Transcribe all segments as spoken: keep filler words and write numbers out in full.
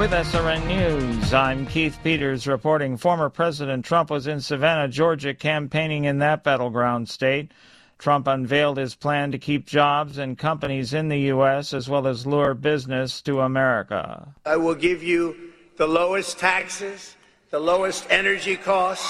With S R N News, I'm Keith Peters reporting former President Trump was in Savannah, Georgia, campaigning in that battleground state. Trump unveiled his plan to keep jobs and companies in the U S as well as lure business to America. I will give you the lowest taxes, the lowest energy costs,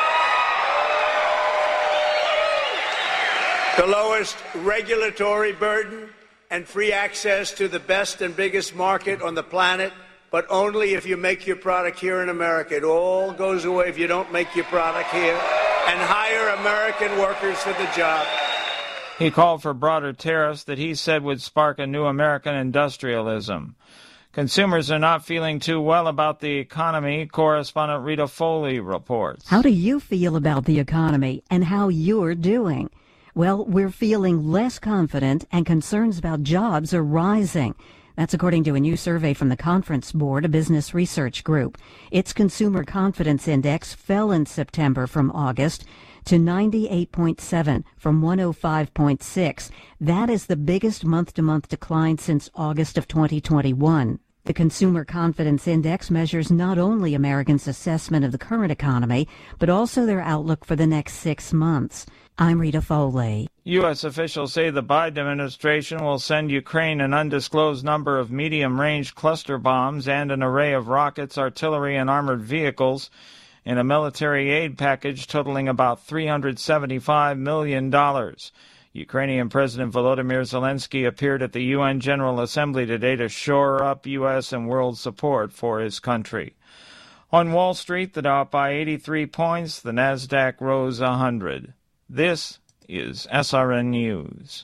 the lowest regulatory burden, and free access to the best and biggest market on the planet, but only if you make your product here in America. It all goes away if you don't make your product here, and hire American workers for the job. He called for broader tariffs that he said would spark a new American industrialism. Consumers are not feeling too well about the economy, correspondent Rita Foley reports. How do you feel about the economy and how you're doing? Well, we're feeling less confident and concerns about jobs are rising. That's according to a new survey from the Conference Board, a business research group. Its consumer confidence index fell in September from August to ninety-eight point seven from one oh five point six. That is the biggest month-to-month decline since August of twenty twenty-one. The Consumer Confidence Index measures not only Americans' assessment of the current economy, but also their outlook for the next six months. I'm Rita Foley. U S officials say the Biden administration will send Ukraine an undisclosed number of medium-range cluster bombs and an array of rockets, artillery, and armored vehicles in a military aid package totaling about three hundred seventy-five million dollars. Ukrainian President Volodymyr Zelensky appeared at the U N General Assembly today to shore up U S and world support for his country. On Wall Street, the Dow up by eighty-three points, the Nasdaq rose one hundred. This is S R N News.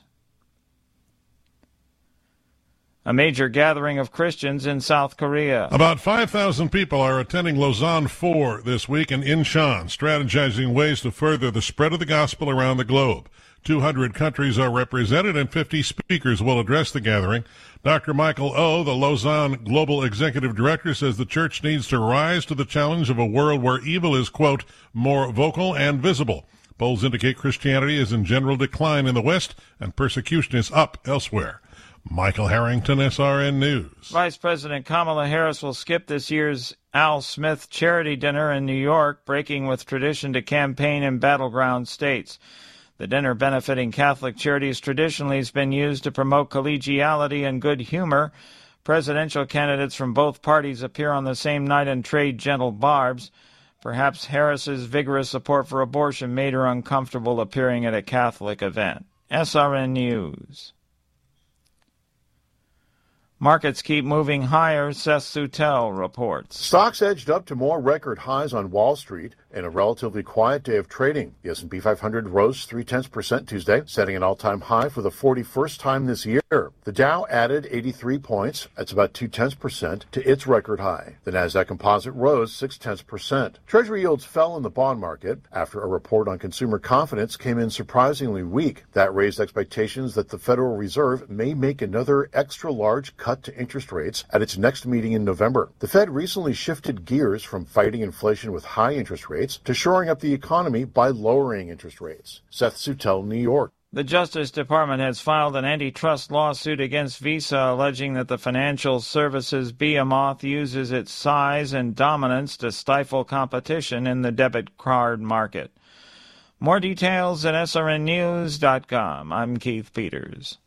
A major gathering of Christians in South Korea. About five thousand people are attending Lausanne four this week in Incheon, strategizing ways to further the spread of the gospel around the globe. two hundred countries are represented and fifty speakers will address the gathering. Doctor Michael O., the Lausanne Global Executive Director, says the church needs to rise to the challenge of a world where evil is, quote, more vocal and visible. Polls indicate Christianity is in general decline in the West and persecution is up elsewhere. Michael Harrington, S R N News. Vice President Kamala Harris will skip this year's Al Smith charity dinner in New York, breaking with tradition to campaign in battleground states. The dinner, benefiting Catholic charities, traditionally has been used to promote collegiality and good humor. Presidential candidates from both parties appear on the same night and trade gentle barbs. Perhaps Harris's vigorous support for abortion made her uncomfortable appearing at a Catholic event. S R N News. Markets keep moving higher, Seth Sutel reports. Stocks edged up to more record highs on Wall Street in a relatively quiet day of trading. The S and P five hundred rose three-tenths percent Tuesday, setting an all-time high for the forty-first time this year. The Dow added eighty-three points, that's about two-tenths percent, to its record high. The Nasdaq Composite rose six-tenths percent. Treasury yields fell in the bond market after a report on consumer confidence came in surprisingly weak. That raised expectations that the Federal Reserve may make another extra-large cut to interest rates at its next meeting in November. The Fed recently shifted gears from fighting inflation with high interest rates to shoring up the economy by lowering interest rates. Seth Sutel, New York. The Justice Department has filed an antitrust lawsuit against Visa, alleging that the financial services behemoth uses its size and dominance to stifle competition in the debit card market. More details at S R N news dot com. I'm Keith Peters.